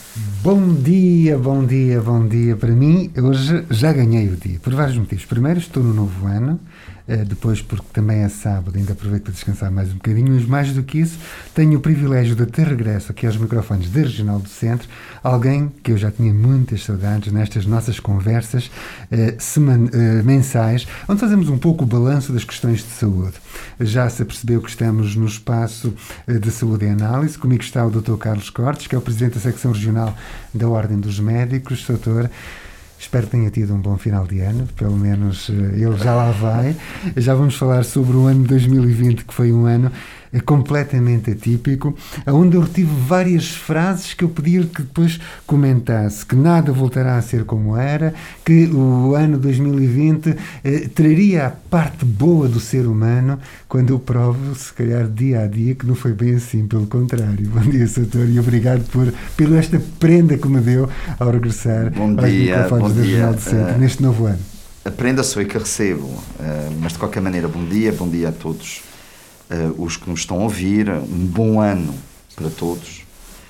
Bom dia, bom dia, bom dia. Para mim, hoje já ganhei o dia, por vários motivos. Primeiro, estou no novo ano, depois porque também é sábado, ainda aproveito para descansar mais um bocadinho, mas mais do que isso, tenho o privilégio de ter regresso aqui aos microfones da Regional do Centro, alguém que eu já tinha muitas saudades nestas nossas conversas mensais, onde fazemos um pouco o balanço das questões de saúde. Já se percebeu que estamos no espaço de saúde e análise. Comigo está o Dr. Carlos Cortes, que é o Presidente da Secção Regional da Ordem dos Médicos. Doutor, espero que tenha tido um bom final de ano, pelo menos ele já lá vai. Já vamos falar sobre o ano de 2020, que foi um ano completamente atípico, onde eu retive várias frases que eu pedia que depois comentasse, que nada voltará a ser como era, que o ano 2020 traria a parte boa do ser humano, quando eu provo, se calhar dia a dia, que não foi bem assim, pelo contrário. Bom dia, Soutor, e obrigado por esta prenda que me deu ao regressar aos microfones da Regional do Centro neste novo ano. A prenda sou eu que recebo, mas de qualquer maneira, bom dia a todos. Os que nos estão a ouvir, um bom ano para todos,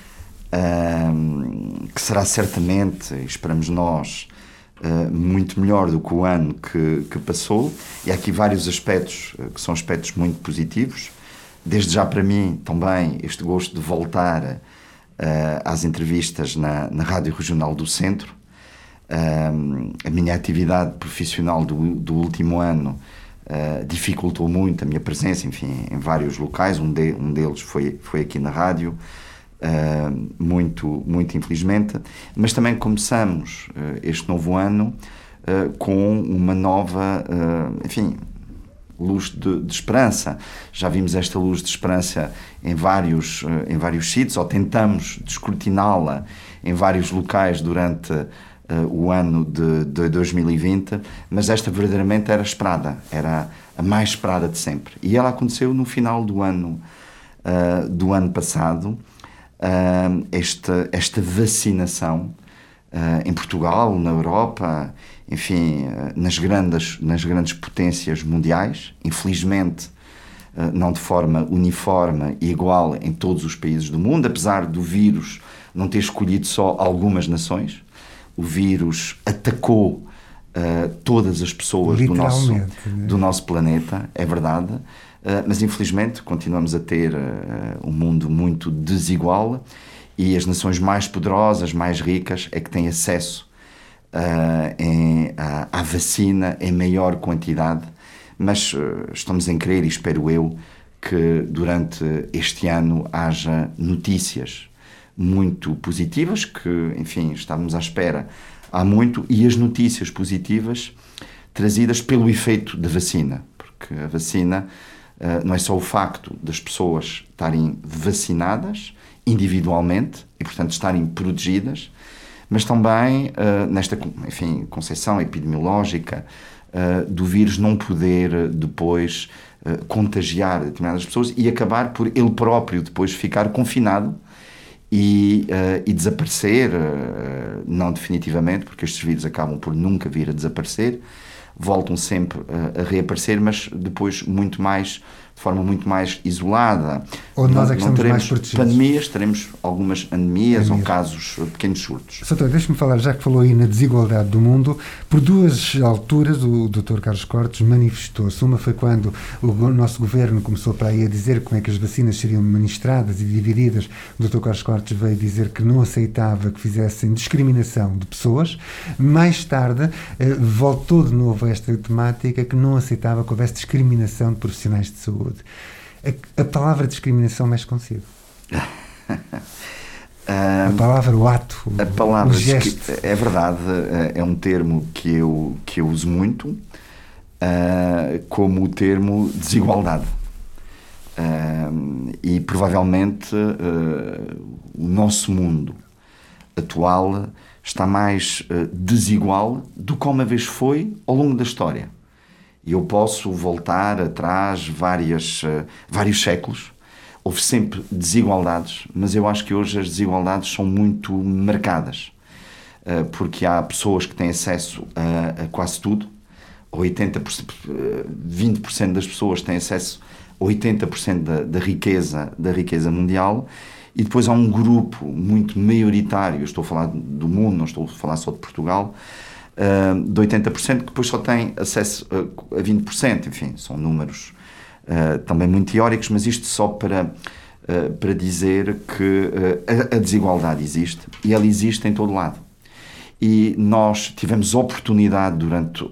que será certamente, esperamos nós, muito melhor do que o ano que passou, e há aqui vários aspectos que são aspectos muito positivos. Desde já para mim também este gosto de voltar às entrevistas na Rádio Regional do Centro. A minha atividade profissional do último ano dificultou muito a minha presença, enfim, em vários locais. Um deles foi aqui na rádio, muito infelizmente, mas também começamos este novo ano com uma nova, enfim, luz de esperança. Já vimos esta luz de esperança em vários sítios, ou tentamos descortiná-la em vários locais durante o ano de 2020, mas esta verdadeiramente era esperada, era a mais esperada de sempre. E ela aconteceu no final do ano passado, esta vacinação em Portugal, na Europa, enfim, nas grandes potências mundiais, infelizmente não de forma uniforme e igual em todos os países do mundo, apesar do vírus não ter escolhido só algumas nações. O vírus atacou todas as pessoas do nosso planeta, é verdade, mas infelizmente continuamos a ter um mundo muito desigual, e as nações mais poderosas, mais ricas, é que têm acesso à vacina em maior quantidade. Mas estamos em crer, e espero eu, que durante este ano haja notícias muito positivas, que, enfim, estávamos à espera há muito, e as notícias positivas trazidas pelo efeito da vacina, porque a vacina não é só o facto das pessoas estarem vacinadas individualmente e, portanto, estarem protegidas, mas também nesta, enfim, concepção epidemiológica do vírus não poder depois contagiar determinadas pessoas e acabar por ele próprio depois ficar confinado e desaparecer, não definitivamente, porque estes vírus acabam por nunca vir a desaparecer, voltam sempre a reaparecer, mas depois de forma muito mais isolada. Ou nós é que estamos mais protegidos. Pandemias, teremos algumas anemias ou casos, pequenos surtos. Soutor, deixe-me falar, já que falou aí na desigualdade do mundo, por duas alturas o Dr. Carlos Cortes manifestou-se. Uma foi quando o nosso governo começou para aí a dizer como é que as vacinas seriam ministradas e divididas. O Dr. Carlos Cortes veio dizer que não aceitava que fizessem discriminação de pessoas. Mais tarde voltou de novo a esta temática, que não aceitava que houvesse discriminação de profissionais de saúde. A palavra discriminação mexe consigo. A palavra, o ato, a palavra, o gesto. É verdade, é um termo que eu uso muito, como o termo desigualdade. E provavelmente o nosso mundo atual está mais desigual do que uma vez foi ao longo da história. E eu posso voltar atrás vários séculos. Houve sempre desigualdades, mas eu acho que hoje as desigualdades são muito marcadas, porque há pessoas que têm acesso a quase tudo, 80%, 20% das pessoas têm acesso a 80% da riqueza mundial, E depois há um grupo muito maioritário, eu estou a falar do mundo, não estou a falar só de Portugal, de 80%, que depois só tem acesso a 20%. Enfim, são números também muito teóricos, mas isto só para dizer que a desigualdade existe, e ela existe em todo lado. E nós tivemos oportunidade durante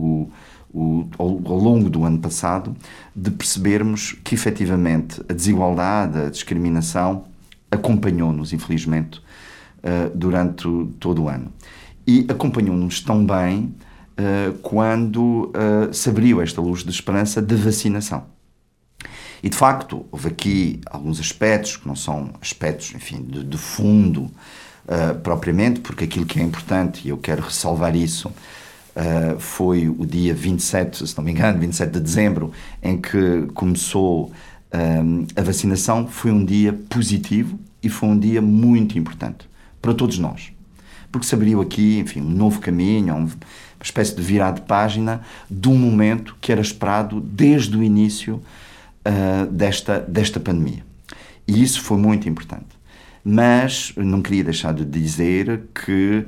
ao longo do ano passado de percebermos que efetivamente a desigualdade, a discriminação acompanhou-nos, infelizmente, durante todo o ano. E acompanhou-nos tão bem quando se abriu esta luz de esperança da vacinação. E, de facto, houve aqui alguns aspectos que não são aspectos, enfim, de fundo propriamente, porque aquilo que é importante, e eu quero ressalvar isso, foi o dia 27, se não me engano, 27 de dezembro, em que começou a vacinação. Foi um dia positivo e foi um dia muito importante para todos nós, porque se abriu aqui, enfim, um novo caminho, uma espécie de virada de página de um momento que era esperado desde o início desta pandemia. E isso foi muito importante. Mas não queria deixar de dizer que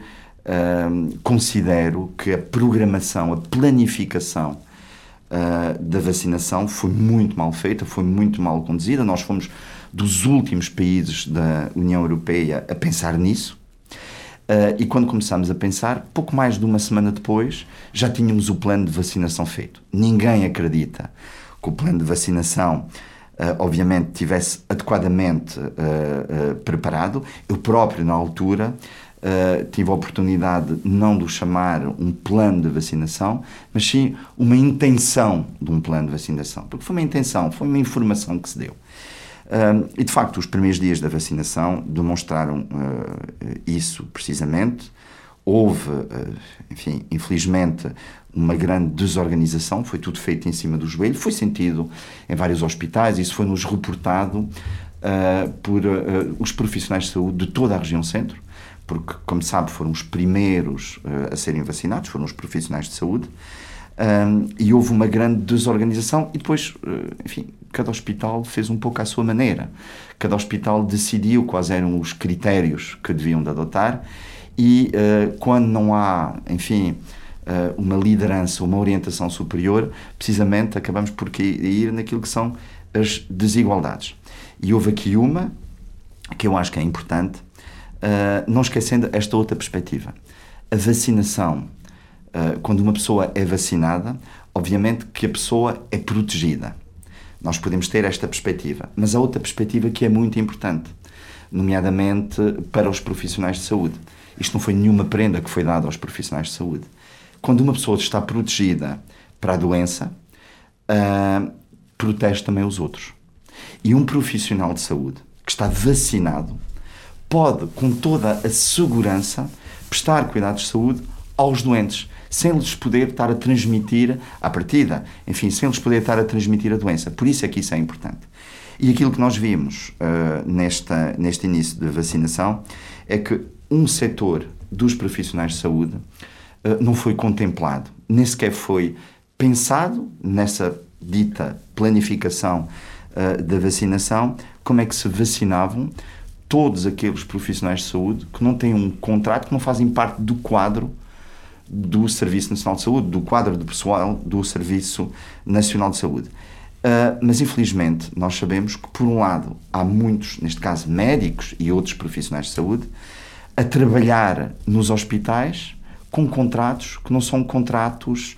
considero que a programação, a planificação da vacinação foi muito mal feita, foi muito mal conduzida. Nós fomos dos últimos países da União Europeia a pensar nisso. E quando começámos a pensar, pouco mais de uma semana depois, já tínhamos o plano de vacinação feito. Ninguém acredita que o plano de vacinação, obviamente, tivesse adequadamente preparado. Eu próprio, na altura, tive a oportunidade não de o chamar um plano de vacinação, mas sim uma intenção de um plano de vacinação. Porque foi uma intenção, foi uma informação que se deu. E, de facto, os primeiros dias da vacinação demonstraram isso precisamente. Houve, enfim, infelizmente, uma grande desorganização, foi tudo feito em cima do joelho, foi sentido em vários hospitais, isso foi-nos reportado por os profissionais de saúde de toda a região centro, porque, como sabe, foram os primeiros a serem vacinados, foram os profissionais de saúde, e houve uma grande desorganização e depois, enfim, cada hospital fez um pouco à sua maneira. Cada hospital decidiu quais eram os critérios que deviam de adotar e quando não há, enfim, uma liderança, uma orientação superior, precisamente acabamos por ir naquilo que são as desigualdades. E houve aqui uma que eu acho que é importante, não esquecendo esta outra perspectiva. A vacinação, quando uma pessoa é vacinada, obviamente que a pessoa é protegida. Nós podemos ter esta perspectiva, mas há outra perspectiva que é muito importante, nomeadamente para os profissionais de saúde. Isto não foi nenhuma prenda que foi dada aos profissionais de saúde. Quando uma pessoa está protegida para a doença, protege também os outros. E um profissional de saúde que está vacinado pode, com toda a segurança, prestar cuidados de saúde aos doentes, sem lhes poder estar a transmitir à partida, enfim, sem lhes poder estar a transmitir a doença. Por isso é que isso é importante. E aquilo que nós vimos neste início de vacinação é que um setor dos profissionais de saúde não foi contemplado, nem sequer foi pensado nessa dita planificação da vacinação, como é que se vacinavam todos aqueles profissionais de saúde que não têm um contrato, que não fazem parte do quadro do Serviço Nacional de Saúde, do quadro de pessoal do Serviço Nacional de Saúde. Mas, infelizmente, nós sabemos que, por um lado, há muitos, neste caso médicos e outros profissionais de saúde, a trabalhar nos hospitais com contratos que não são contratos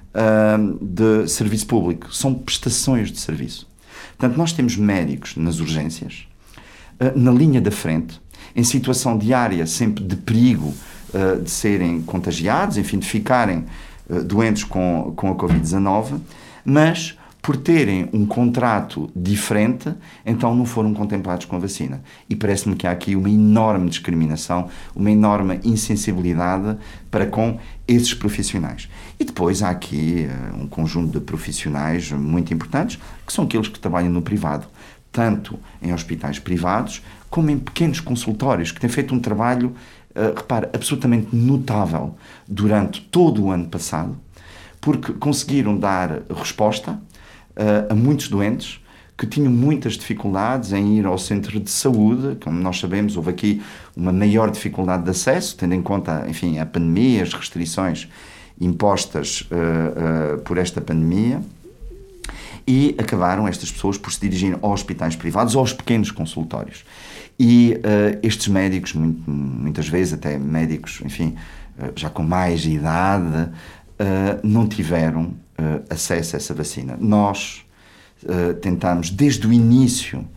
de serviço público, são prestações de serviço. Portanto, nós temos médicos nas urgências, na linha da frente, em situação diária, sempre de perigo de serem contagiados, enfim, de ficarem doentes com a Covid-19, mas por terem um contrato diferente, então não foram contemplados com a vacina. E parece-me que há aqui uma enorme discriminação, uma enorme insensibilidade para com esses profissionais. E depois há aqui um conjunto de profissionais muito importantes, que são aqueles que trabalham no privado, tanto em hospitais privados, como em pequenos consultórios, que têm feito um trabalho, repara, absolutamente notável durante todo o ano passado, porque conseguiram dar resposta a muitos doentes que tinham muitas dificuldades em ir ao centro de saúde. Como nós sabemos, houve aqui uma maior dificuldade de acesso, tendo em conta, enfim, a pandemia, as restrições impostas por esta pandemia, e acabaram estas pessoas por se dirigirem aos hospitais privados ou aos pequenos consultórios. E estes médicos, muitas vezes até médicos, enfim, já com mais idade, não tiveram acesso a essa vacina. Nós tentámos, desde o início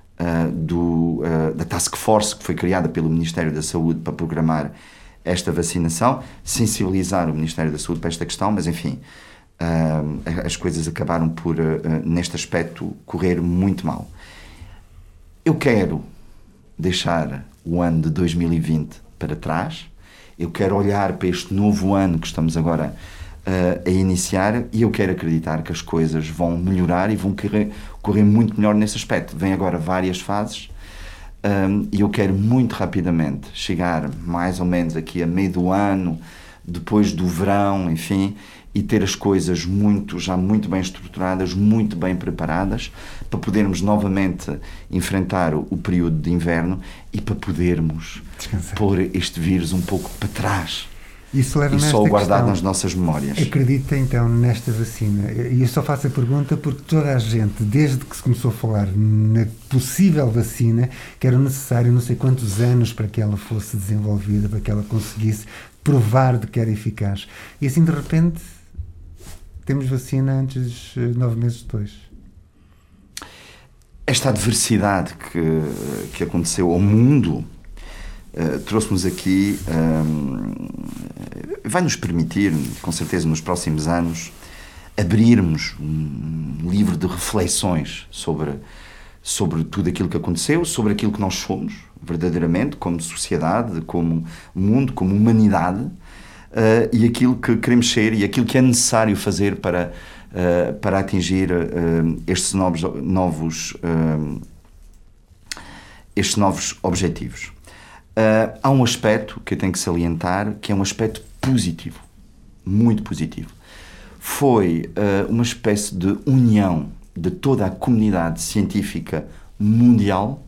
da Task Force que foi criada pelo Ministério da Saúde para programar esta vacinação, sensibilizar o Ministério da Saúde para esta questão, mas enfim, as coisas acabaram por, neste aspecto, correr muito mal. Eu quero deixar o ano de 2020 para trás, eu quero olhar para este novo ano que estamos agora a iniciar, e eu quero acreditar que as coisas vão melhorar e vão correr muito melhor nesse aspecto. Vêm agora várias fases, e eu quero muito rapidamente chegar mais ou menos aqui a meio do ano, depois do verão, enfim, e ter as coisas já muito bem estruturadas, muito bem preparadas, para podermos novamente enfrentar o período de inverno e para podermos pôr este vírus um pouco para trás. Isso leva e só o guardar nas nossas memórias. Acredita então nesta vacina? E eu só faço a pergunta porque toda a gente, desde que se começou a falar na possível vacina, que era necessário não sei quantos anos para que ela fosse desenvolvida, para que ela conseguisse provar de que era eficaz. E assim, de repente, temos vacina antes de 9 meses depois. Esta adversidade que aconteceu ao mundo trouxe-nos aqui, vai nos permitir, com certeza, nos próximos anos, abrirmos um livro de reflexões sobre tudo aquilo que aconteceu, sobre aquilo que nós somos, verdadeiramente, como sociedade, como mundo, como humanidade, e aquilo que queremos ser e aquilo que é necessário fazer para atingir estes novos objetivos. Há um aspecto que eu tenho que salientar, que é um aspecto positivo, muito positivo. Foi uma espécie de união de toda a comunidade científica mundial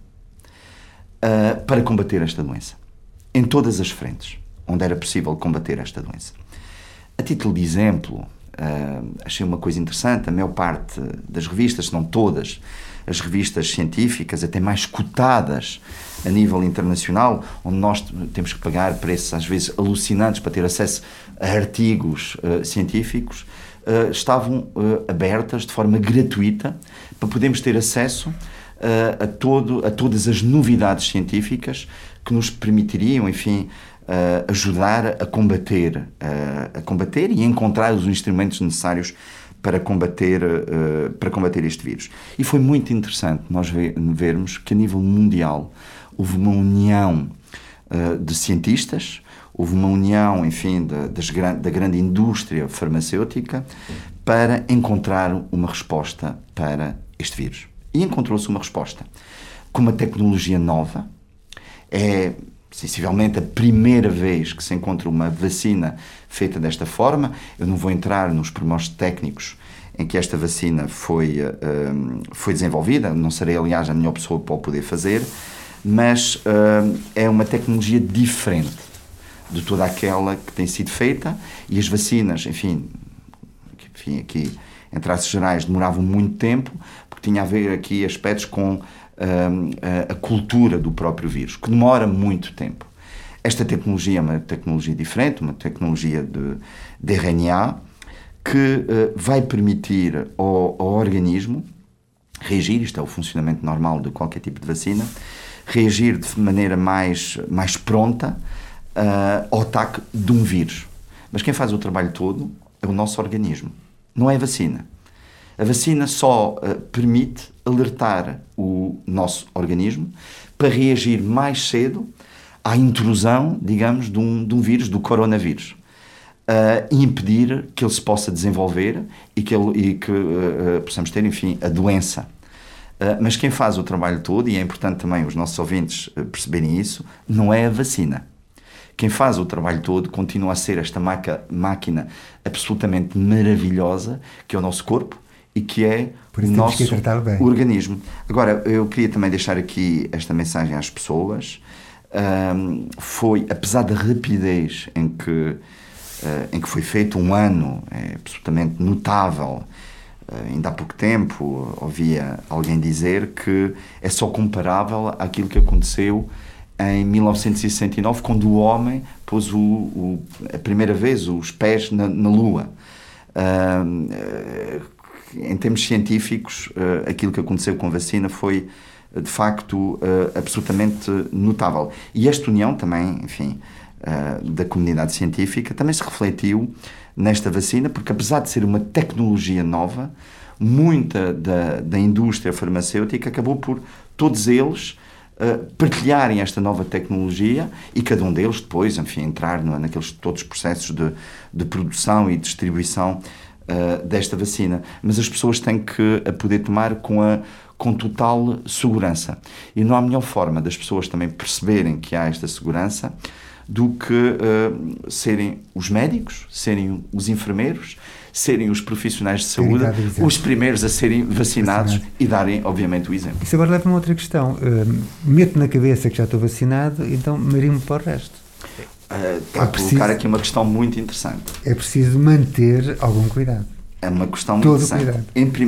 para combater esta doença, em todas as frentes onde era possível combater esta doença. A título de exemplo, achei uma coisa interessante: a maior parte das revistas, se não todas, as revistas científicas, até mais cotadas a nível internacional, onde nós temos que pagar preços às vezes alucinantes para ter acesso a artigos científicos, estavam abertas de forma gratuita para podermos ter acesso a todas as novidades científicas que nos permitiriam, enfim, ajudar a combater e encontrar os instrumentos necessários para combater este vírus. E foi muito interessante nós vermos que a nível mundial houve uma união de cientistas, houve uma união, enfim, da grande indústria farmacêutica para encontrar uma resposta para este vírus. E encontrou-se uma resposta com uma tecnologia nova. É sensivelmente a primeira vez que se encontra uma vacina feita desta forma. Eu não vou entrar nos pormenores técnicos em que esta vacina foi desenvolvida, não serei, aliás, a melhor pessoa para o poder fazer, mas é uma tecnologia diferente de toda aquela que tem sido feita, e as vacinas, enfim aqui, em traços gerais, demoravam muito tempo, porque tinha a ver aqui aspectos com a cultura do próprio vírus, que demora muito tempo. Esta tecnologia é uma tecnologia diferente, uma tecnologia de RNA, que vai permitir ao organismo reagir, isto é o funcionamento normal de qualquer tipo de vacina, reagir de maneira mais pronta ao ataque de um vírus. Mas quem faz o trabalho todo é o nosso organismo, não é a vacina. A vacina só permite alertar o nosso organismo para reagir mais cedo à intrusão, digamos, de um vírus, do coronavírus, e impedir que ele se possa desenvolver e que possamos ter, enfim, a doença. Mas quem faz o trabalho todo, e é importante também os nossos ouvintes perceberem isso, não é a vacina. Quem faz o trabalho todo continua a ser esta máquina absolutamente maravilhosa, que é o nosso corpo e que é Por isso o temos nosso que tratar bem. organismo. Agora, eu queria também deixar aqui esta mensagem às pessoas. Foi, apesar da rapidez em que foi feito um ano, é absolutamente notável. Ainda há pouco tempo ouvia alguém dizer que é só comparável àquilo que aconteceu em 1969, quando o homem pôs a primeira vez os pés na Lua. Em termos científicos, aquilo que aconteceu com a vacina foi, de facto, absolutamente notável. E esta união também, enfim, da comunidade científica, também se refletiu nesta vacina, porque apesar de ser uma tecnologia nova, muita da indústria farmacêutica acabou por todos eles partilharem esta nova tecnologia e cada um deles depois, enfim, entrar naqueles todos os processos de produção e distribuição desta vacina. Mas as pessoas têm que a poder tomar com total segurança. E não há melhor forma das pessoas também perceberem que há esta segurança do que serem os médicos, serem os enfermeiros, serem os profissionais de saúde, os primeiros a serem vacinados e darem, obviamente, o exemplo. Isso agora leva-me a outra questão. Meto na cabeça que já estou vacinado, então marimo para o resto. Está a colocar aqui uma questão muito interessante. É preciso manter algum cuidado. É uma questão muito interessante. Cuidado.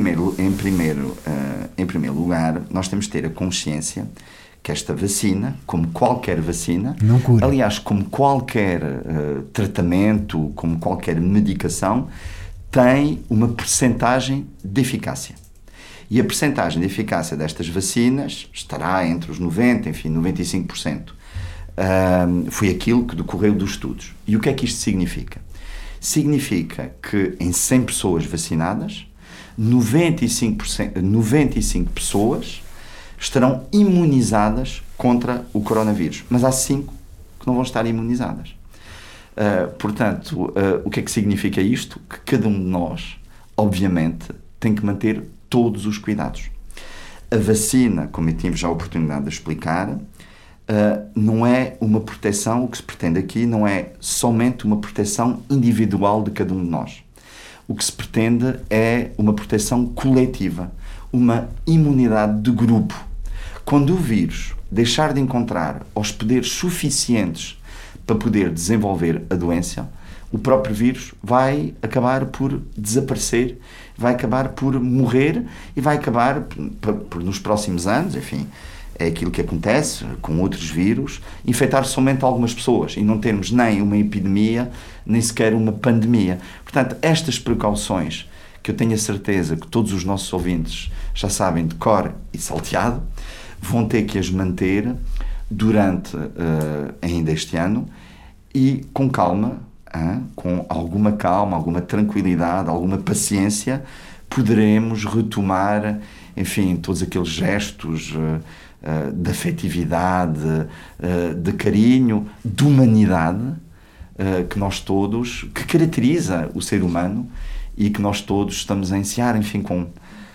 Em primeiro lugar, nós temos de ter a consciência que esta vacina, como qualquer vacina, não cura. Aliás, como qualquer tratamento, como qualquer medicação, tem uma percentagem de eficácia. E a percentagem de eficácia destas vacinas estará entre os 90%, enfim, 95%. Foi aquilo que decorreu dos estudos. E o que é que isto significa? Significa que em 100 pessoas vacinadas, 95 pessoas estarão imunizadas contra o coronavírus. Mas há 5 que não vão estar imunizadas. Portanto, o que é que significa isto? Que cada um de nós, obviamente, tem que manter todos os cuidados. A vacina, como eu tive já a oportunidade de explicar, não é uma proteção, o que se pretende aqui não é somente uma proteção individual de cada um de nós. O que se pretende é uma proteção coletiva, uma imunidade de grupo. Quando o vírus deixar de encontrar hospedeiro suficientes para poder desenvolver a doença, o próprio vírus vai acabar por desaparecer, vai acabar por morrer e vai acabar por nos próximos anos, enfim, é aquilo que acontece com outros vírus, infectar somente algumas pessoas e não termos nem uma epidemia, nem sequer uma pandemia. Portanto, estas precauções, que eu tenho a certeza que todos os nossos ouvintes já sabem de cor e salteado, vão ter que as manter durante ainda este ano e com calma, com alguma calma, alguma tranquilidade, alguma paciência, poderemos retomar, enfim, todos aqueles gestos de afetividade, de carinho, de humanidade que nós todos, que caracteriza o ser humano e que nós todos estamos a ansiar, enfim, com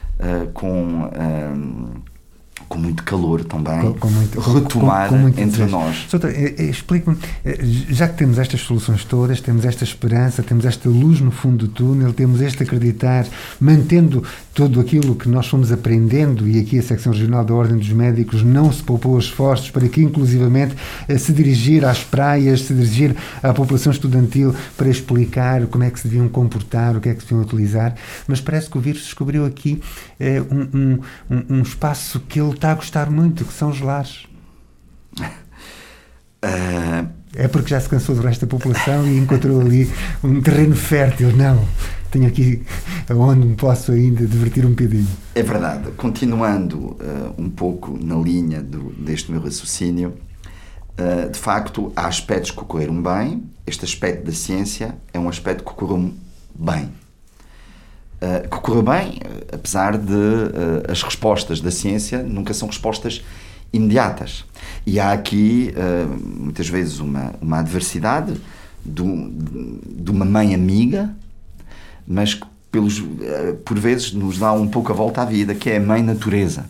muito calor também, retomar entre nós. Doutor, explique-me, já que temos estas soluções todas, temos esta esperança, temos esta luz no fundo do túnel, temos este acreditar, mantendo tudo aquilo que nós fomos aprendendo, e aqui a Secção Regional da Ordem dos Médicos não se poupou esforços para que, inclusivamente, se dirigir às praias, se dirigir à população estudantil para explicar como é que se deviam comportar, o que é que se deviam utilizar, mas parece que o vírus descobriu aqui um espaço que ele está a gostar muito, que são os lares. É porque já se cansou do resto da população e encontrou ali um terreno fértil. Não, tenho aqui onde me posso ainda divertir um bocadinho. É verdade. Continuando um pouco na linha deste meu raciocínio, de facto, há aspectos que ocorreram bem. Este aspecto da ciência é um aspecto que ocorreu bem. Que ocorreu bem, apesar de as respostas da ciência nunca são respostas imediatas. E há aqui, muitas vezes, uma adversidade de uma mãe amiga, mas que, por vezes, nos dá um pouco a volta à vida, que é a mãe natureza.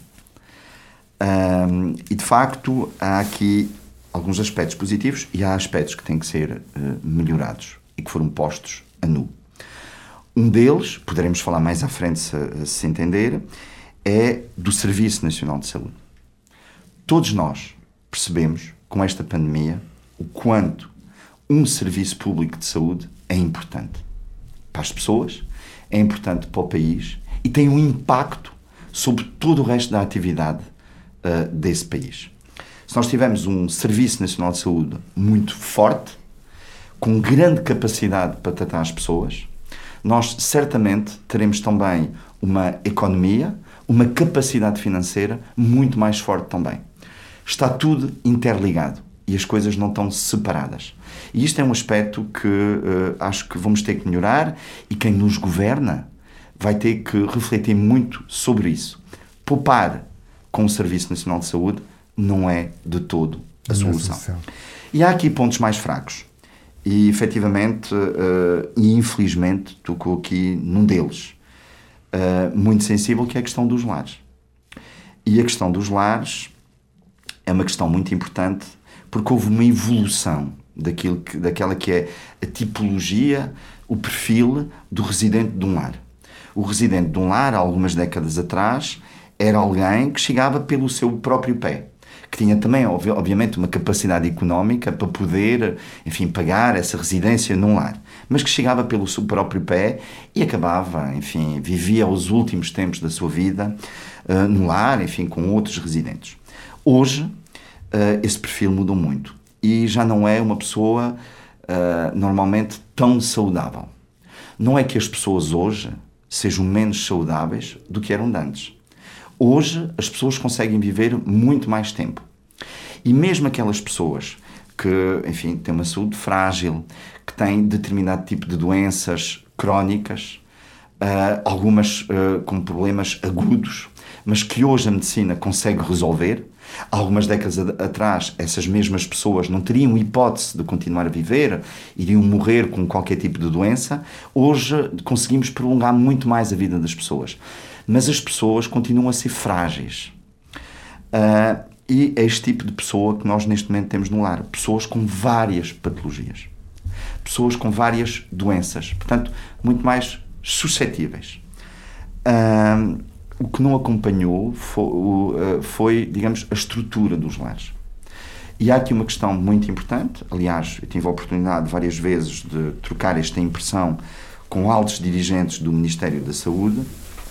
E, de facto, há aqui alguns aspectos positivos e há aspectos que têm que ser melhorados e que foram postos a nu. Um deles, poderemos falar mais à frente se entender, é do Serviço Nacional de Saúde. Todos nós percebemos, com esta pandemia, o quanto um serviço público de saúde é importante para as pessoas, é importante para o país e tem um impacto sobre todo o resto da atividade desse país. Se nós tivermos um Serviço Nacional de Saúde muito forte, com grande capacidade para tratar as pessoas, nós certamente teremos também uma economia, uma capacidade financeira muito mais forte também. Está tudo interligado e as coisas não estão separadas. E isto é um aspecto que acho que vamos ter que melhorar e quem nos governa vai ter que refletir muito sobre isso. Poupar com o Serviço Nacional de Saúde não é de todo a solução. E há aqui pontos mais fracos. E, efetivamente, e infelizmente, tocou aqui num deles, muito sensível, que é a questão dos lares. E a questão dos lares é uma questão muito importante porque houve uma evolução daquela que é a tipologia, o perfil do residente de um lar. O residente de um lar, há algumas décadas atrás, era alguém que chegava pelo seu próprio pé, que tinha também, obviamente, uma capacidade económica para poder, enfim, pagar essa residência num lar, mas que chegava pelo seu próprio pé e acabava, enfim, vivia os últimos tempos da sua vida no lar, enfim, com outros residentes. Hoje, esse perfil mudou muito e já não é uma pessoa normalmente tão saudável. Não é que as pessoas hoje sejam menos saudáveis do que eram antes. Hoje as pessoas conseguem viver muito mais tempo. E mesmo aquelas pessoas que, enfim, têm uma saúde frágil, que têm determinado tipo de doenças crónicas, algumas com problemas agudos, mas que hoje a medicina consegue resolver. Algumas décadas atrás, essas mesmas pessoas não teriam hipótese de continuar a viver, iriam morrer com qualquer tipo de doença. Hoje conseguimos prolongar muito mais a vida das pessoas. Mas as pessoas continuam a ser frágeis. E é este tipo de pessoa que nós neste momento temos no lar. Pessoas com várias patologias. Pessoas com várias doenças. Portanto, muito mais suscetíveis. O que não acompanhou foi, digamos, a estrutura dos lares. E há aqui uma questão muito importante. Aliás, eu tive a oportunidade várias vezes de trocar esta impressão com altos dirigentes do Ministério da Saúde.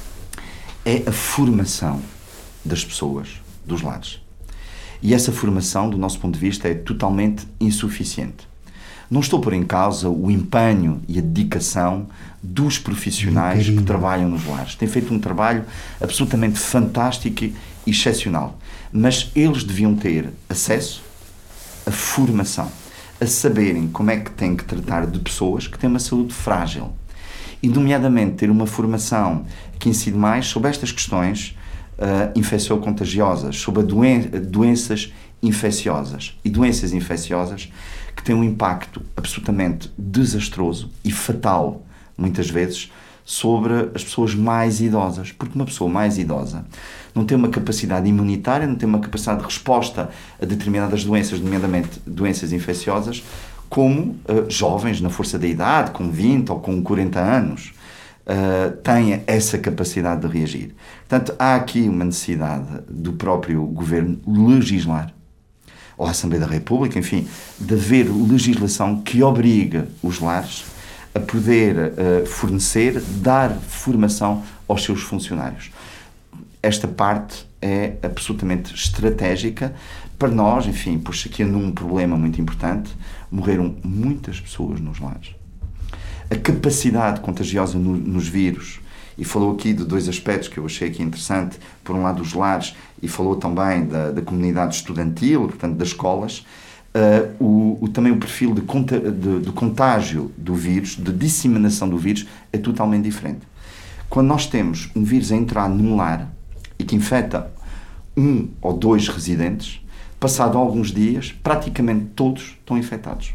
É a formação das pessoas, dos lares. E essa formação, do nosso ponto de vista, é totalmente insuficiente. Não estou a pôr em causa o empenho e a dedicação dos profissionais que trabalham nos lares. Têm feito um trabalho absolutamente fantástico e excepcional. Mas eles deviam ter acesso à formação, a saberem como é que têm que tratar de pessoas que têm uma saúde frágil. E, nomeadamente, ter uma formação que incide mais sobre estas questões infeccio-contagiosas, sobre doenças infecciosas. E doenças infecciosas que têm um impacto absolutamente desastroso e fatal, muitas vezes, sobre as pessoas mais idosas. Porque uma pessoa mais idosa não tem uma capacidade imunitária, não tem uma capacidade de resposta a determinadas doenças, nomeadamente doenças infecciosas, como jovens na força da idade, com 20 ou com 40 anos, têm essa capacidade de reagir. Portanto, há aqui uma necessidade do próprio Governo legislar, ou a Assembleia da República, enfim, de haver legislação que obrigue os lares a poder fornecer, dar formação aos seus funcionários. Esta parte é absolutamente estratégica para nós, enfim, pois aqui num problema muito importante, morreram muitas pessoas nos lares. A capacidade contagiosa nos vírus, e falou aqui de dois aspectos que eu achei aqui interessante, por um lado os lares, e falou também da comunidade estudantil, portanto das escolas, também o perfil de contágio do vírus, de disseminação do vírus, é totalmente diferente. Quando nós temos um vírus a entrar num lar e que infecta 1 ou 2 residentes, passado alguns dias, praticamente todos estão infectados.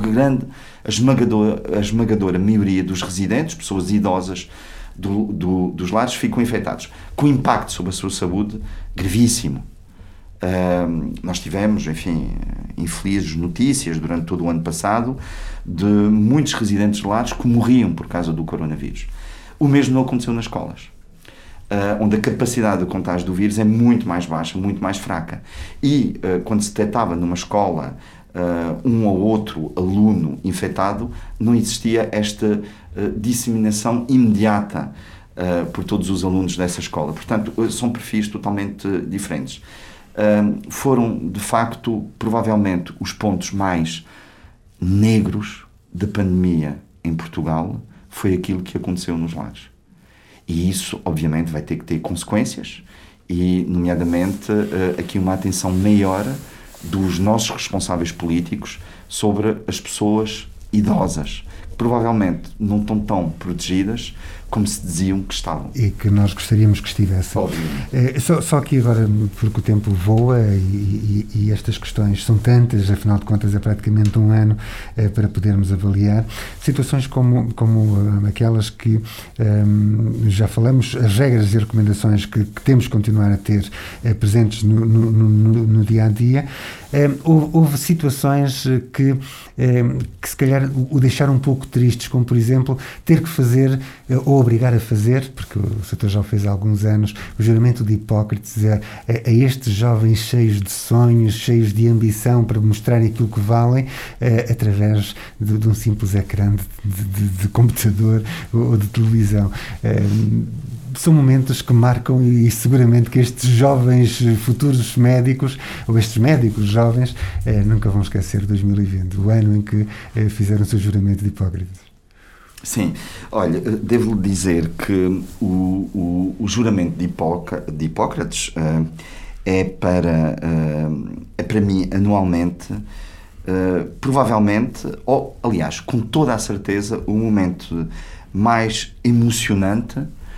A esmagadora maioria dos residentes, pessoas idosas dos lares, ficam infectados, com impacto sobre a sua saúde gravíssimo. Nós tivemos, enfim, infelizes notícias durante todo o ano passado de muitos residentes de lares que morriam por causa do coronavírus. O mesmo não aconteceu nas escolas, onde a capacidade de contágio do vírus é muito mais baixa, muito mais fraca. E quando se detectava numa escola um ou outro aluno infectado, não existia esta disseminação imediata por todos os alunos dessa escola. Portanto, são perfis totalmente diferentes. Foram, de facto, provavelmente os pontos mais negros da pandemia em Portugal, foi aquilo que aconteceu nos lares. E isso, obviamente, vai ter que ter consequências e, nomeadamente, aqui uma atenção maior dos nossos responsáveis políticos sobre as pessoas idosas, que provavelmente não estão tão protegidas como se diziam que estavam. E que nós gostaríamos que estivessem. Só que agora, porque o tempo voa e estas questões são tantas, afinal de contas é praticamente um ano para podermos avaliar, situações como aquelas que já falamos, as regras e recomendações que temos que continuar a ter presentes no dia-a-dia. Houve situações que se calhar o deixaram um pouco tristes, como por exemplo ter que fazer ou obrigar a fazer, porque o Sr. já o fez há alguns anos, o juramento de Hipócrates a estes jovens cheios de sonhos, cheios de ambição para mostrarem aquilo que valem através de um simples ecrã de computador ou de televisão. São momentos que marcam e seguramente que estes jovens futuros médicos, ou estes médicos jovens, nunca vão esquecer 2020, o ano em que fizeram o seu juramento de Hipócrates. Sim, olha, devo-lhe dizer que o juramento de Hipócrates é para mim anualmente, provavelmente, ou aliás, com toda a certeza, o momento mais emocionante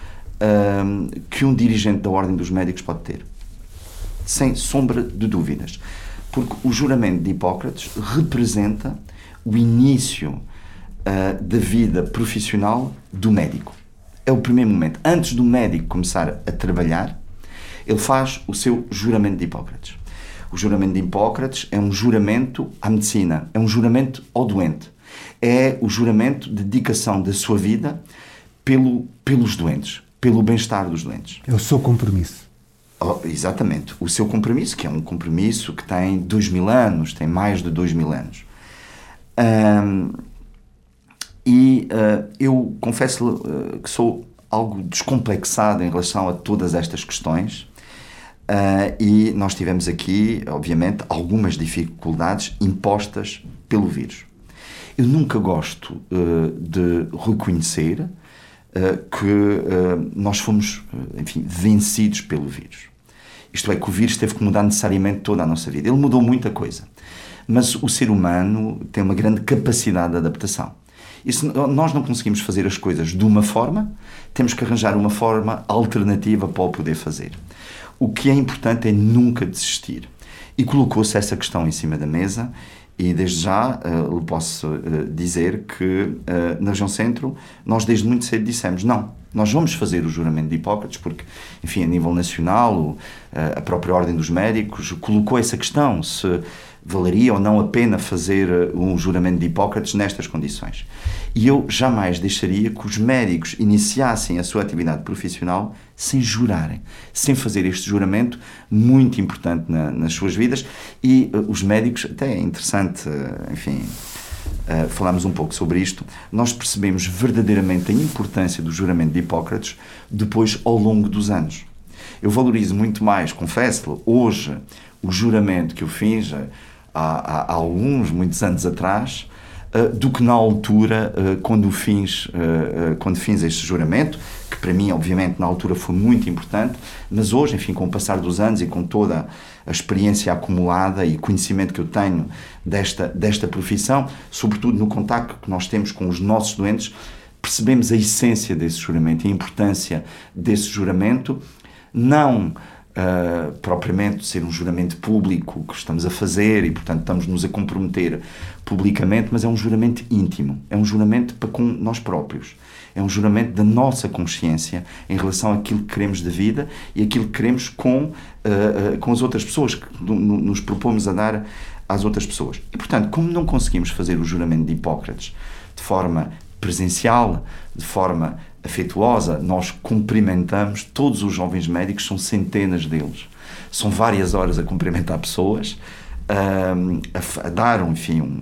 que um dirigente da Ordem dos Médicos pode ter, sem sombra de dúvidas, porque o juramento de Hipócrates representa o início da vida profissional do médico. É o primeiro momento. Antes do médico começar a trabalhar, ele faz o seu juramento de Hipócrates. O juramento de Hipócrates é um juramento à medicina, é um juramento ao doente. É o juramento de dedicação da sua vida pelos doentes, pelo bem-estar dos doentes. É o seu compromisso. Exatamente. O seu compromisso, que é um compromisso que tem 2000 anos, tem mais de 2000 anos. Eu confesso que sou algo descomplexado em relação a todas estas questões e nós tivemos aqui, obviamente, algumas dificuldades impostas pelo vírus. Eu nunca gosto de reconhecer que nós fomos, enfim, vencidos pelo vírus. Isto é, que o vírus teve que mudar necessariamente toda a nossa vida. Ele mudou muita coisa. Mas o ser humano tem uma grande capacidade de adaptação. E se nós não conseguimos fazer as coisas de uma forma, temos que arranjar uma forma alternativa para o poder fazer. O que é importante é nunca desistir. E colocou-se essa questão em cima da mesa e desde já lhe posso dizer que na região centro nós desde muito cedo dissemos não, nós vamos fazer o juramento de Hipócrates porque, enfim, a nível nacional a própria Ordem dos Médicos colocou essa questão, se valeria ou não a pena fazer um juramento de Hipócrates nestas condições. E eu jamais deixaria que os médicos iniciassem a sua atividade profissional sem jurarem, sem fazer este juramento muito importante nas suas vidas. E os médicos, até é interessante, enfim, falámos um pouco sobre isto, nós percebemos verdadeiramente a importância do juramento de Hipócrates depois ao longo dos anos. Eu valorizo muito mais, confesso-lhe, hoje, o juramento que eu fiz há muitos anos atrás, do que na altura quando fiz este juramento, que para mim, obviamente, na altura foi muito importante, mas hoje, enfim, com o passar dos anos e com toda a experiência acumulada e conhecimento que eu tenho desta profissão, sobretudo no contacto que nós temos com os nossos doentes, percebemos a essência desse juramento e a importância desse juramento, não propriamente ser um juramento público que estamos a fazer e, portanto, estamos-nos a comprometer publicamente, mas é um juramento íntimo, é um juramento para com nós próprios, é um juramento da nossa consciência em relação àquilo que queremos da vida e aquilo que queremos com as outras pessoas, que nos propomos a dar às outras pessoas. E, portanto, como não conseguimos fazer o juramento de Hipócrates de forma presencial, de forma afetuosa, nós cumprimentamos todos os jovens médicos, são centenas deles, são várias horas a cumprimentar pessoas, a dar, enfim,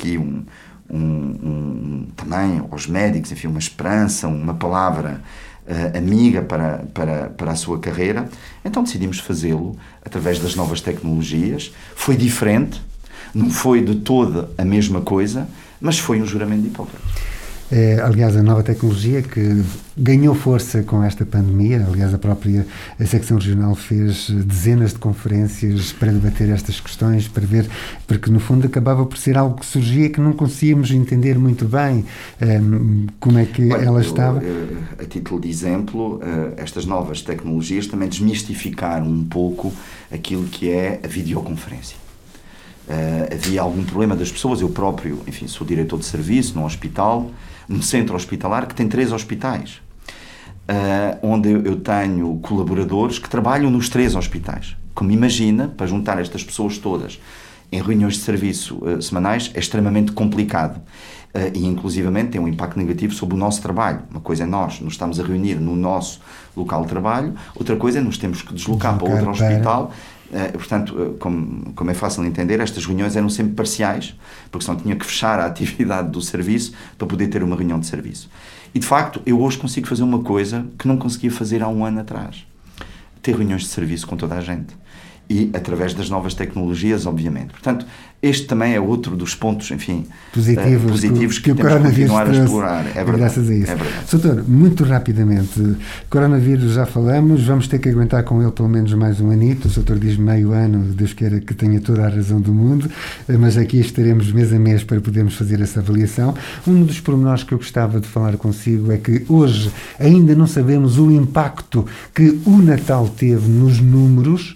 também aos médicos, enfim, uma esperança, uma palavra amiga para a sua carreira. Então decidimos fazê-lo através das novas tecnologias. Foi diferente, não foi de toda a mesma coisa, mas foi um juramento de Hipócrates. Aliás, a nova tecnologia que ganhou força com esta pandemia. Aliás, a própria secção regional fez dezenas de conferências para debater estas questões, para ver, porque no fundo acabava por ser algo que surgia que não conseguíamos entender muito bem como é que ela estava. A título de exemplo, estas novas tecnologias também desmistificaram um pouco aquilo que é a videoconferência. Havia algum problema das pessoas. Eu próprio, enfim, sou diretor de serviço num hospital, num centro hospitalar que tem 3 hospitais, onde eu tenho colaboradores que trabalham nos 3 hospitais. Como imagina, para juntar estas pessoas todas em reuniões de serviço semanais é extremamente complicado e inclusivamente tem um impacto negativo sobre o nosso trabalho. Uma coisa é nós nos estamos a reunir no nosso local de trabalho, outra coisa é nos temos que deslocar para outro hospital. Portanto, como é fácil entender, estas reuniões eram sempre parciais, porque senão tinha que fechar a atividade do serviço para poder ter uma reunião de serviço. E de facto, eu hoje consigo fazer uma coisa que não conseguia fazer há um ano atrás: ter reuniões de serviço com toda a gente. E através das novas tecnologias, obviamente. Portanto, este também é outro dos pontos, enfim, positivos que temos que continuar a explorar. É verdade. Graças a isso. É verdade. Doutor, muito rapidamente, coronavírus já falamos, vamos ter que aguentar com ele pelo menos mais um anito. O doutor diz meio ano, Deus queira que tenha toda a razão do mundo, mas aqui estaremos mês a mês para podermos fazer essa avaliação. Um dos pormenores que eu gostava de falar consigo é que hoje ainda não sabemos o impacto que o Natal teve nos números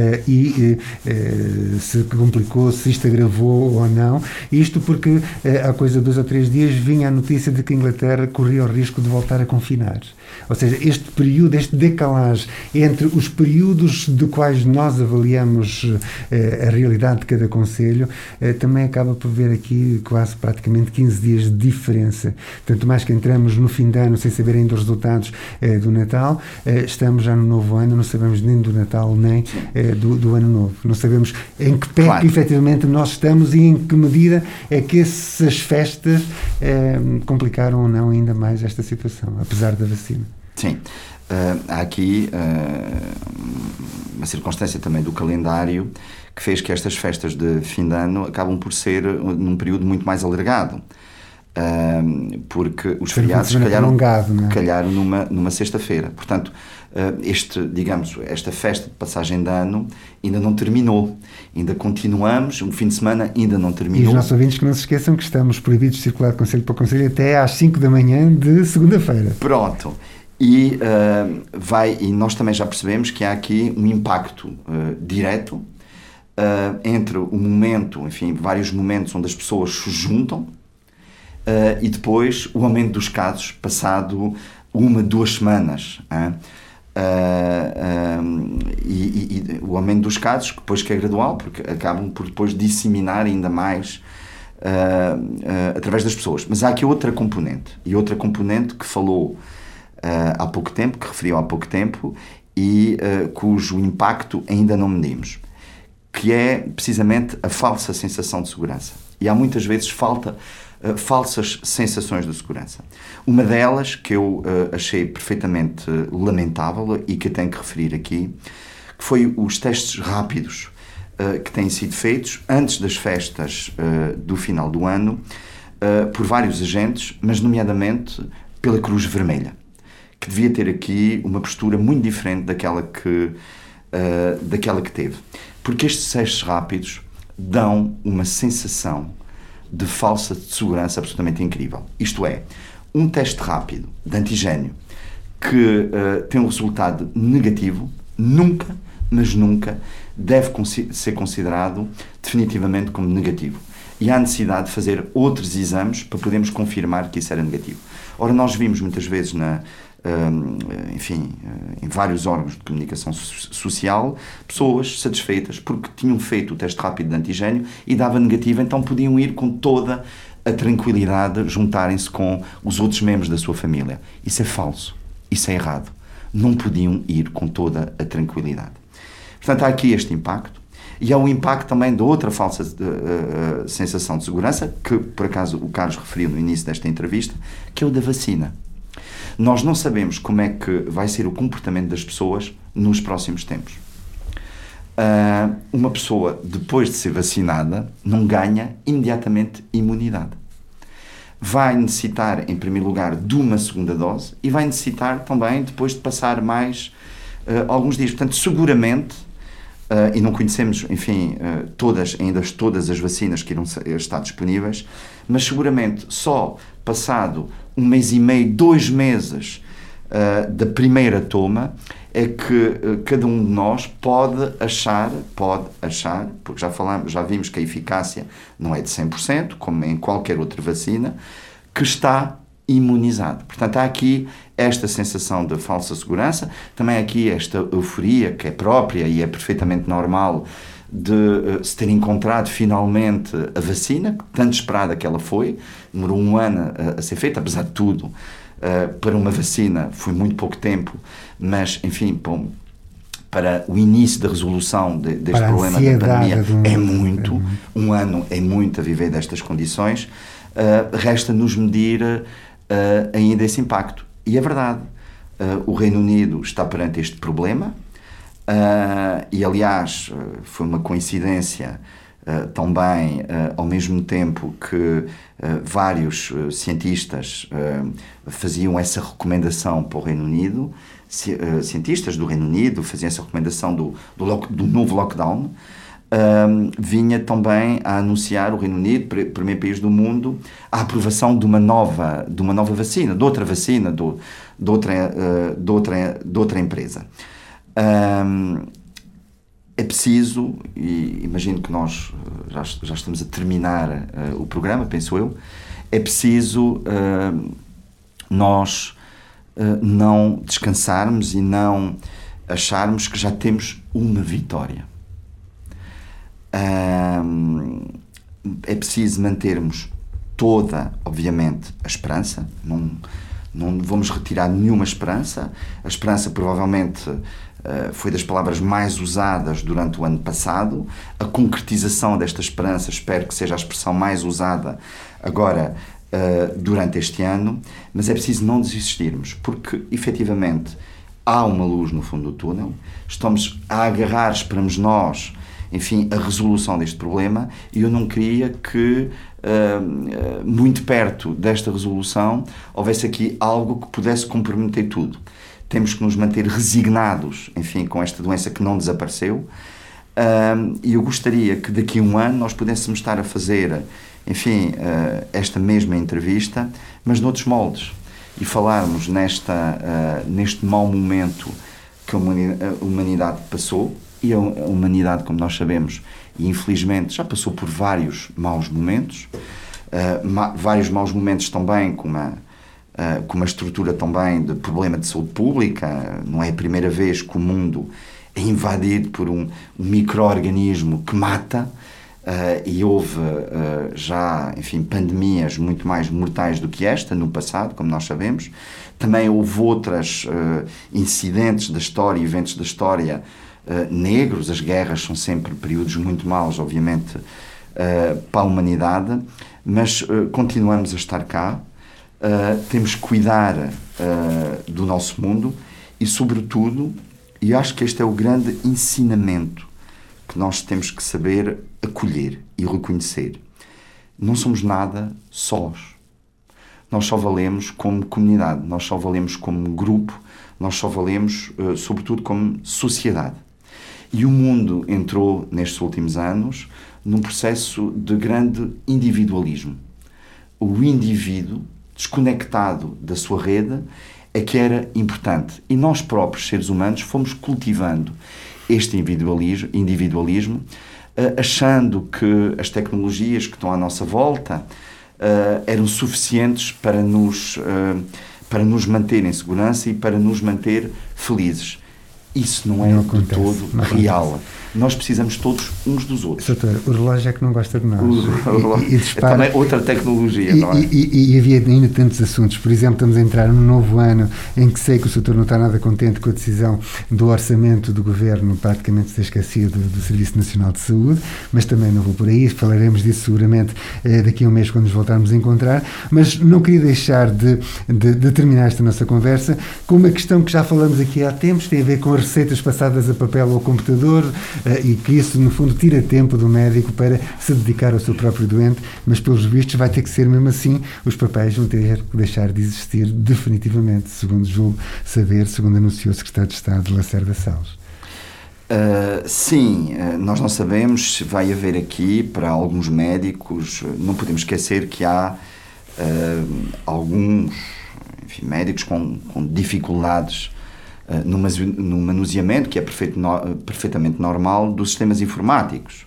se complicou, se isto agravou ou não. Isto porque há coisa de 2 ou 3 dias vinha a notícia de que a Inglaterra corria o risco de voltar a confinar. Ou seja, este período, este decalagem entre os períodos de quais nós avaliamos a realidade de cada concelho, também acaba por ver aqui quase praticamente 15 dias de diferença. Tanto mais que entramos no fim de ano sem saber ainda os resultados do Natal, estamos já no novo ano, não sabemos nem do Natal nem do ano novo. Não sabemos em que pé que efetivamente nós estamos e em que medida é que essas festas complicaram ou não ainda mais esta situação, apesar da vacina. Sim. Há aqui uma circunstância também do calendário que fez que estas festas de fim de ano acabam por ser num período muito mais alargado. Porque os feriados calharam numa sexta-feira. Portanto, esta festa de passagem de ano ainda não terminou. Ainda continuamos, o fim de semana ainda não terminou. E os nossos ouvintes que não se esqueçam que estamos proibidos de circular de concelho para concelho até às 5 da manhã de segunda-feira. Pronto. E nós também já percebemos que há aqui um impacto direto entre o momento, enfim, vários momentos onde as pessoas se juntam, e depois o aumento dos casos passado 1-2 semanas. E o aumento dos casos, depois que é gradual, porque acabam por depois disseminar ainda mais através das pessoas. Mas há aqui outra componente que falou há pouco tempo, que referiu há pouco tempo, e cujo impacto ainda não medimos, que é precisamente a falsa sensação de segurança. E há muitas vezes falsas sensações de segurança. Uma delas, que eu achei perfeitamente lamentável e que eu tenho que referir aqui, que foi os testes rápidos que têm sido feitos antes das festas do final do ano por vários agentes, mas nomeadamente pela Cruz Vermelha, que devia ter aqui uma postura muito diferente daquela que teve. Porque estes testes rápidos dão uma sensação de falsa segurança absolutamente incrível. Isto é, um teste rápido de antigénio que tem um resultado negativo nunca mas nunca deve ser considerado definitivamente como negativo. E há necessidade de fazer outros exames para podermos confirmar que isso era negativo. Ora, nós vimos muitas vezes em vários órgãos de comunicação social, pessoas satisfeitas porque tinham feito o teste rápido de antigénio e dava negativo, então podiam ir com toda a tranquilidade, juntarem-se com os outros membros da sua família. Isso é falso, isso é errado. Não podiam ir com toda a tranquilidade. Portanto, há aqui este impacto. E há o impacto também de outra falsa sensação de segurança, que por acaso o Carlos referiu no início desta entrevista, que é o da vacina. Nós não sabemos como é que vai ser o comportamento das pessoas nos próximos tempos. Uma pessoa, depois de ser vacinada, não ganha imediatamente imunidade. Vai necessitar, em primeiro lugar, de uma segunda dose e vai necessitar também, depois de passar mais alguns dias. Portanto, seguramente, e não conhecemos, ainda todas as vacinas que irão estar disponíveis, mas seguramente só passado 1 mês e meio, 2 meses da primeira toma, é que cada um de nós pode achar, porque já vimos que a eficácia não é de 100%, como em qualquer outra vacina, que está imunizado. Portanto, há aqui esta sensação de falsa segurança, também há aqui esta euforia que é própria e é perfeitamente normal de se ter encontrado finalmente a vacina, tanto esperada que ela foi, demorou 1 ano a ser feita, apesar de tudo, para uma vacina foi muito pouco tempo, mas, para o início da resolução deste problema da pandemia é muito, 1 ano é muito a viver destas condições, resta-nos medir ainda esse impacto. E é verdade, o Reino Unido está perante este problema, e aliás foi uma coincidência também ao mesmo tempo que vários cientistas faziam essa recomendação para o Reino Unido, cientistas do Reino Unido faziam essa recomendação do novo lockdown, vinha também a anunciar o Reino Unido, primeiro país do mundo, a aprovação de uma nova vacina, de outra vacina, de outra empresa. É preciso, e imagino que nós já estamos a terminar o programa, penso eu, é preciso nós não descansarmos e não acharmos que já temos uma vitória. É preciso mantermos toda, obviamente, a esperança, não vamos retirar nenhuma esperança. A esperança provavelmente foi das palavras mais usadas durante o ano passado. A concretização desta esperança espero que seja a expressão mais usada agora durante este ano, mas é preciso não desistirmos, porque efetivamente há uma luz no fundo do túnel, estamos a agarrar, esperamos nós, a resolução deste problema, e eu não queria que muito perto desta resolução houvesse aqui algo que pudesse comprometer tudo. Temos que nos manter resignados, com esta doença que não desapareceu, e eu gostaria que daqui a 1 ano nós pudéssemos estar a fazer, esta mesma entrevista, mas noutros moldes, e falarmos neste mau momento que a humanidade passou, e a humanidade, como nós sabemos, e infelizmente já passou por vários maus momentos, também com uma estrutura também de problema de saúde pública. Não é a primeira vez que o mundo é invadido por um micro-organismo que mata, e houve já, pandemias muito mais mortais do que esta no passado, como nós sabemos. Também houve outros incidentes da história, eventos da história negros. As guerras são sempre períodos muito maus, obviamente, para a humanidade, mas continuamos a estar cá. Temos que cuidar do nosso mundo e, sobretudo, e acho que este é o grande ensinamento que nós temos que saber acolher e reconhecer. Não somos nada sós. Nós só valemos como comunidade, nós só valemos como grupo, nós só valemos, sobretudo, como sociedade. E o mundo entrou, nestes últimos anos, num processo de grande individualismo. O indivíduo desconectado da sua rede, é que era importante. E nós próprios, seres humanos, fomos cultivando este individualismo, achando que as tecnologias que estão à nossa volta eram suficientes para nos manter em segurança e para nos manter felizes. Isso não é de todo real. Nós precisamos todos uns dos outros. Doutor, o relógio é que não gosta de nós. E dispara, é também outra tecnologia, não é? E havia ainda tantos assuntos. Por exemplo, estamos a entrar num novo ano em que sei que o doutor não está nada contente com a decisão do orçamento do Governo praticamente ser esquecido do Serviço Nacional de Saúde, mas também não vou por aí. Falaremos disso seguramente daqui a um mês quando nos voltarmos a encontrar. Mas não queria deixar de terminar esta nossa conversa com uma questão que já falamos aqui há tempos, tem a ver com as receitas passadas a papel ou ao computador, e que isso, no fundo, tira tempo do médico para se dedicar ao seu próprio doente, mas, pelos vistos, vai ter que ser mesmo assim. Os papéis vão ter que deixar de existir definitivamente, segundo julgo saber, segundo anunciou o Secretário de Estado, Lacerda Salles. Sim, nós não sabemos se vai haver aqui, para alguns médicos, não podemos esquecer que há alguns médicos com dificuldades no manuseamento, que é perfeitamente normal, dos sistemas informáticos.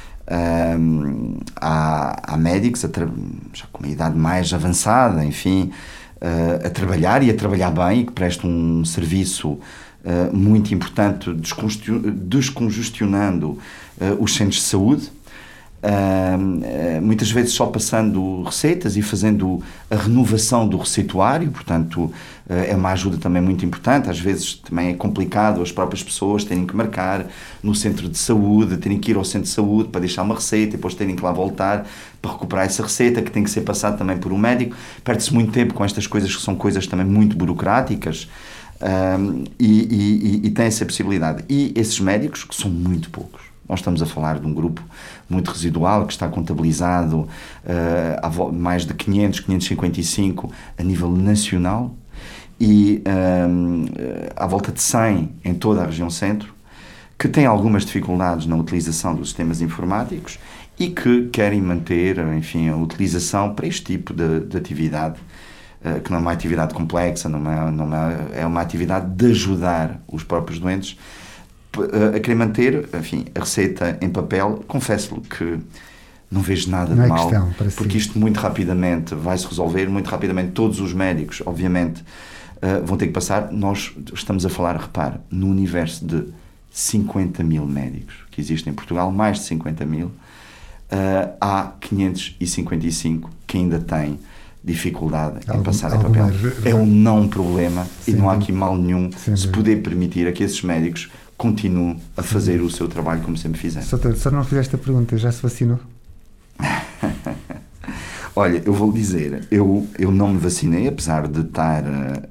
Há médicos já com uma idade mais avançada, enfim, a trabalhar e a trabalhar bem, e que prestam um serviço muito importante, descongestionando os centros de saúde, muitas vezes só passando receitas e fazendo a renovação do receituário. Portanto, é uma ajuda também muito importante. Às vezes também é complicado as próprias pessoas terem que marcar no centro de saúde, terem que ir ao centro de saúde para deixar uma receita e depois terem que lá voltar para recuperar essa receita, que tem que ser passada também por um médico. Perde-se muito tempo com estas coisas, que são coisas também muito burocráticas, e tem essa possibilidade. E esses médicos, que são muito poucos, nós estamos a falar de um grupo muito residual, que está contabilizado a mais de 555 a nível nacional, e à volta de 100 em toda a região centro, que têm algumas dificuldades na utilização dos sistemas informáticos e que querem manter, enfim, a utilização para este tipo de atividade, que não é uma atividade complexa, é uma atividade de ajudar os próprios doentes a querer manter, enfim, a receita em papel. Confesso-lhe que não vejo nada de mal, porque isto muito rapidamente vai-se resolver, muito rapidamente todos os médicos, obviamente, vão ter que passar. Nós estamos a falar, repare, no universo de 50 mil médicos que existem em Portugal, mais de 50 mil, há 555 que ainda têm dificuldade em passar em papel. É um não problema, e não há aqui mal nenhum se poder permitir a que esses médicos continuem a fazer o seu trabalho como sempre fizeram. Só não fizeste a pergunta, já se vacinou? Olha, eu vou dizer, eu não me vacinei, apesar de estar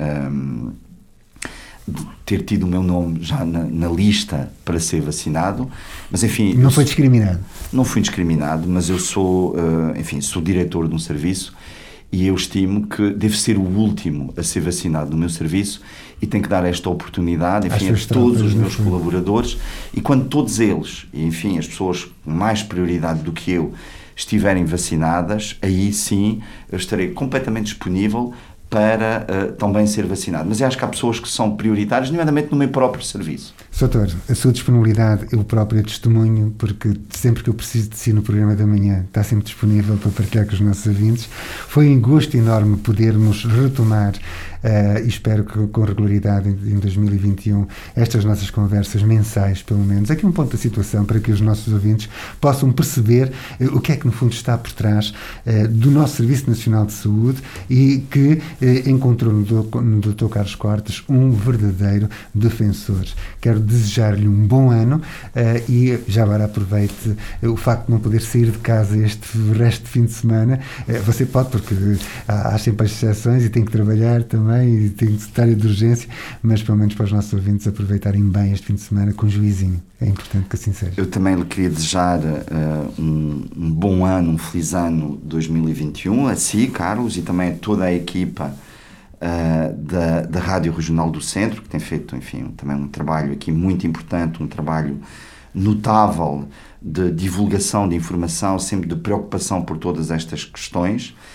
de ter tido o meu nome já na lista para ser vacinado, mas enfim... Não foi discriminado? Não fui discriminado, mas eu sou diretor de um serviço, e eu estimo que devo ser o último a ser vacinado no meu serviço, e tenho que dar esta oportunidade, enfim, a todos os meus colaboradores, e quando todos eles, e enfim, as pessoas com mais prioridade do que eu, estiverem vacinadas, aí sim eu estarei completamente disponível para também ser vacinado. Mas eu acho que há pessoas que são prioritárias, nomeadamente no meu próprio serviço. Doutor, a sua disponibilidade, eu próprio testemunho, porque sempre que eu preciso de si no programa da manhã, está sempre disponível para partilhar com os nossos ouvintes. Foi um gosto enorme podermos retomar, e espero que com regularidade em 2021, estas nossas conversas mensais, pelo menos, aqui um ponto da situação para que os nossos ouvintes possam perceber o que é que no fundo está por trás do nosso Serviço Nacional de Saúde, e que encontrou no Dr. Carlos Cortes um verdadeiro defensor. Quero desejar-lhe um bom ano, e já agora aproveite o facto de não poder sair de casa este resto de fim de semana. Você pode, porque há sempre as exceções e tem que trabalhar também e tem que estar de urgência, mas pelo menos para os nossos ouvintes aproveitarem bem este fim de semana com juizinho. É importante que assim seja. Eu também lhe queria desejar um bom ano, um feliz ano 2021 a si, Carlos, e também a toda a equipa da Rádio Regional do Centro, que tem feito, enfim, também um trabalho aqui muito importante, um trabalho notável de divulgação de informação, sempre de preocupação por todas estas questões.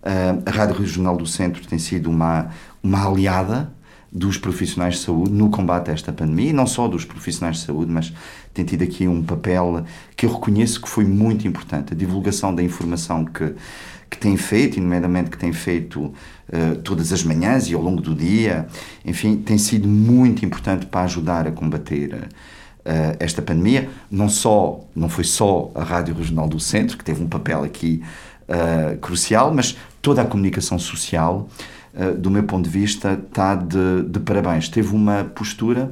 A Rádio Regional do Centro tem sido uma aliada dos profissionais de saúde no combate a esta pandemia, e não só dos profissionais de saúde, mas tem tido aqui um papel que eu reconheço que foi muito importante. A divulgação da informação que tem feito, e nomeadamente que tem feito todas as manhãs e ao longo do dia, enfim, tem sido muito importante para ajudar a combater esta pandemia. Não foi só a Rádio Regional do Centro, que teve um papel aqui crucial, mas toda a comunicação social, do meu ponto de vista, está de parabéns. Teve uma postura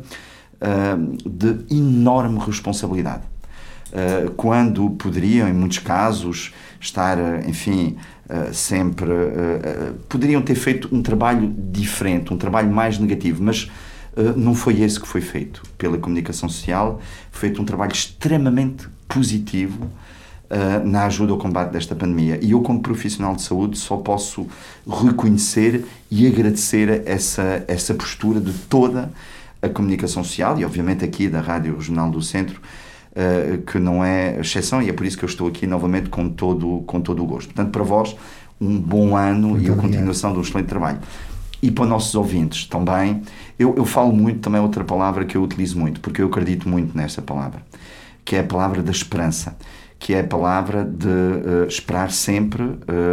de enorme responsabilidade. Quando poderiam, em muitos casos, estar, enfim, sempre... poderiam ter feito um trabalho diferente, um trabalho mais negativo, mas não foi esse que foi feito pela comunicação social. Foi feito um trabalho extremamente positivo na ajuda ao combate desta pandemia. E eu, como profissional de saúde, só posso reconhecer e agradecer essa postura de toda a comunicação social, e obviamente aqui da Rádio Regional do Centro, que não é exceção, e é por isso que eu estou aqui novamente com todo o gosto. Portanto, para vós, um bom ano. Muito e a continuação de um excelente trabalho. E para os nossos ouvintes também, eu falo muito, também outra palavra que eu utilizo muito, porque eu acredito muito nesta palavra, que é a palavra da esperança, que é a palavra de esperar sempre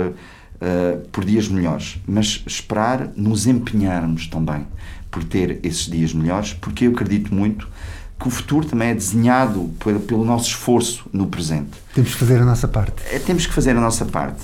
por dias melhores, mas esperar, nos empenharmos também por ter esses dias melhores, porque eu acredito muito que o futuro também é desenhado pelo nosso esforço no presente. Temos que fazer a nossa parte. Temos que fazer a nossa parte.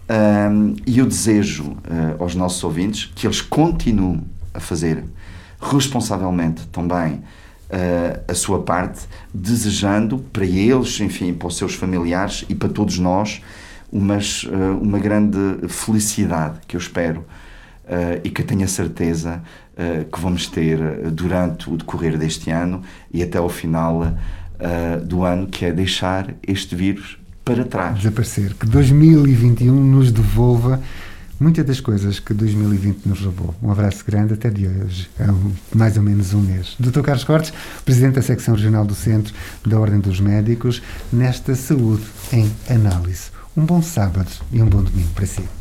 E eu desejo aos nossos ouvintes que eles continuem a fazer responsavelmente também a sua parte, desejando para eles, enfim, para os seus familiares e para todos nós uma grande felicidade, que eu espero e que eu tenho a certeza que vamos ter durante o decorrer deste ano e até ao final do ano, que é deixar este vírus para trás. Desaparecer. Que 2021 nos devolva muitas das coisas que 2020 nos roubou. Um abraço grande até de hoje, mais ou menos um mês. Dr. Carlos Cortes, Presidente da Secção Regional do Centro da Ordem dos Médicos, nesta Saúde em Análise. Um bom sábado e um bom domingo para si.